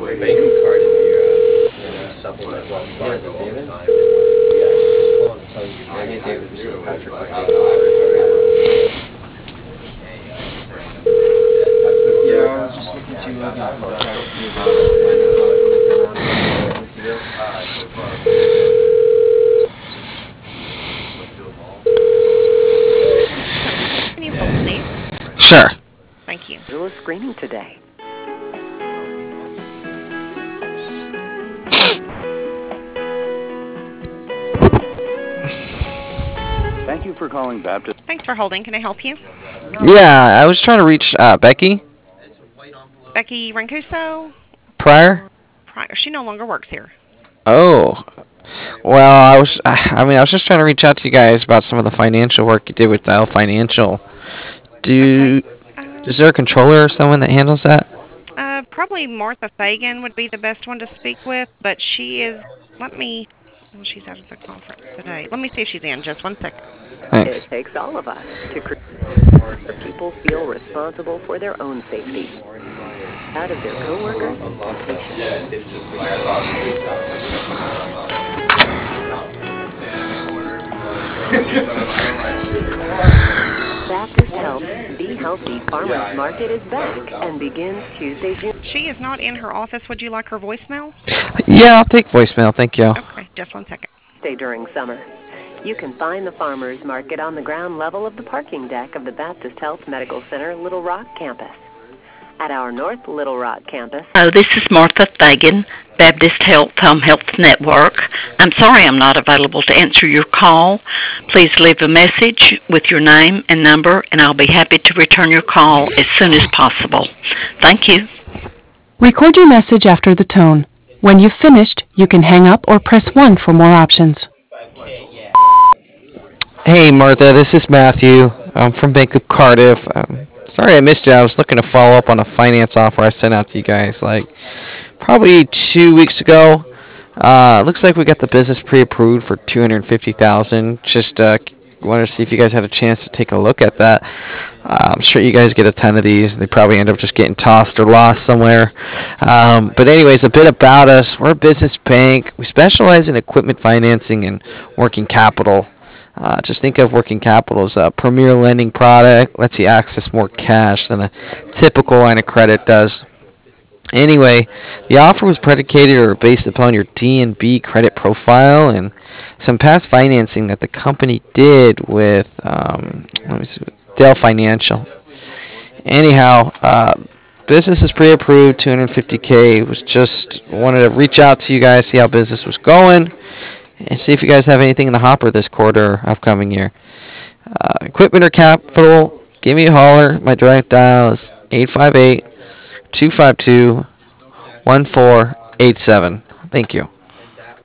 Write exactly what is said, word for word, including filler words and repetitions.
banking card in your, uh, in a supplement Wells Fargo all the time. Yeah, just calling to tell you you're I mean, David, this is Patrick. I know, I was very Yeah, I was just looking to uh, get in contact with you about finance office going on with you. Can you hold, please? Sure. Thank you. Do a screening today. Thank you for calling Baptist. Thanks for holding. Can I help you? Yeah, I was trying to reach uh, Becky Becky Rancuso? Pryor. Pryor. She no longer works here. Oh, well, I was. I mean, I was just trying to reach out to you guys about some of the financial work you did with Dial Financial. Do Okay. Uh, is there a controller or someone that handles that? uh, probably Martha Fagan would be the best one to speak with, but she is. Let me. Well, she's out of the conference today. Let me see if she's in. Just one second. Thanks. It takes all of us to create where people feel responsible for their own safety. Out of their coworkers. Baptist Health Be Healthy Farmers Market is back and begins Tuesday, June. She is not in her office. Would you like her voicemail? Yeah, I'll take voicemail. Thank you. Okay, just one second. Day during summer. You can find the farmers market on the ground level of the parking deck of the Baptist Health Medical Center Little Rock campus. At our North Little Rock campus. Hello, this is Martha Fagan, Baptist Health Home Health Network. I'm sorry I'm not available to answer your call. Please leave a message with your name and number, and I'll be happy to return your call as soon as possible. Thank you. Record your message after the tone. When you've finished, you can hang up or press one for more options. Hey, Martha, this is Matthew. I'm from Bank of Cardiff. Um, sorry I missed you. I was looking to follow up on a finance offer I sent out to you guys like probably two weeks ago. Uh, looks like we got the business pre-approved for two hundred fifty thousand dollars. Just uh, wanted to see if you guys had a chance to take a look at that. Uh, I'm sure you guys get a ton of these. They probably end up just getting tossed or lost somewhere. Um, but anyways, a bit about us. We're a business bank. We specialize in equipment financing and working capital. Uh, just think of working capital as a premier lending product. Lets you access more cash than a typical line of credit does. Anyway, the offer was predicated or based upon your D and B credit profile and some past financing that the company did with um, let me see, Dell Financial. Anyhow, uh, business is pre-approved, two hundred fifty K. Was just wanted to reach out to you guys, see how business was going, and see if you guys have anything in the hopper this quarter or upcoming year. Uh, equipment or capital, give me a holler. My direct dial is eight five eight, two five two, one four eight seven. Thank you.